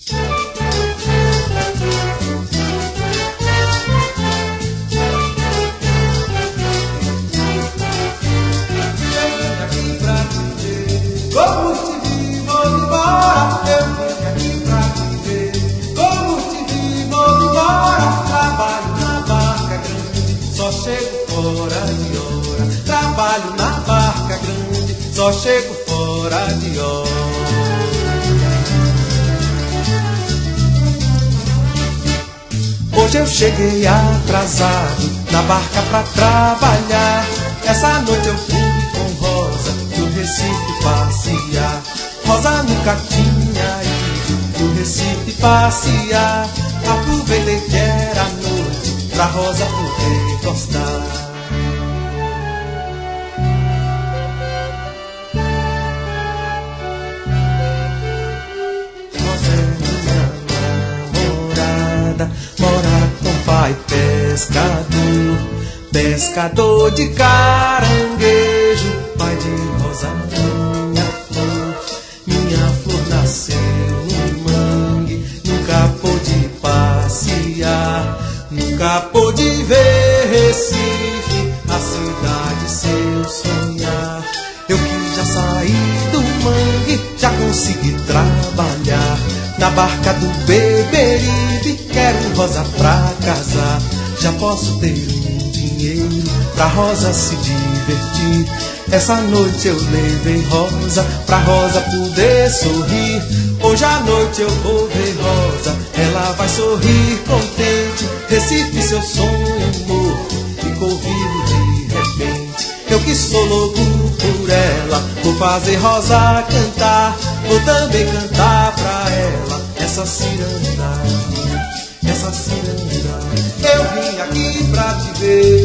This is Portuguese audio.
Como te vi, vou embora. Eu vim aqui pra viver. Como te vi, vou embora. Trabalho na barca grande, só chego fora de hora. Trabalho na barca grande, só chego fora de hora. Hoje eu cheguei atrasado na barca pra trabalhar. Essa noite eu fui com Rosa do Recife passear. Rosa nunca tinha ido do Recife passear. Aproveitei que era noite pra Rosa poder gostar. Rosa é minha namorada, mora com pai pescador, pescador de caranguejo, pai de Rosa, minha flor nasceu no mangue, nunca pôde passear, nunca pôde ver Recife, a cidade seu sonhar. Eu que já saí do mangue, já consegui trabalhar na barca do Beberibe, quero Rosa pra casar, já posso ter dinheiro pra Rosa se divertir. Essa noite eu levei Rosa pra Rosa poder sorrir. Hoje à noite eu vou ver Rosa, ela vai sorrir contente. Recife, seu sonho morro, ficou vivo de repente. Eu que sou louco por ela, vou fazer Rosa cantar. Vou também cantar pra ela essa ciranda, essa ciranda. Eu vim aqui pra te ver.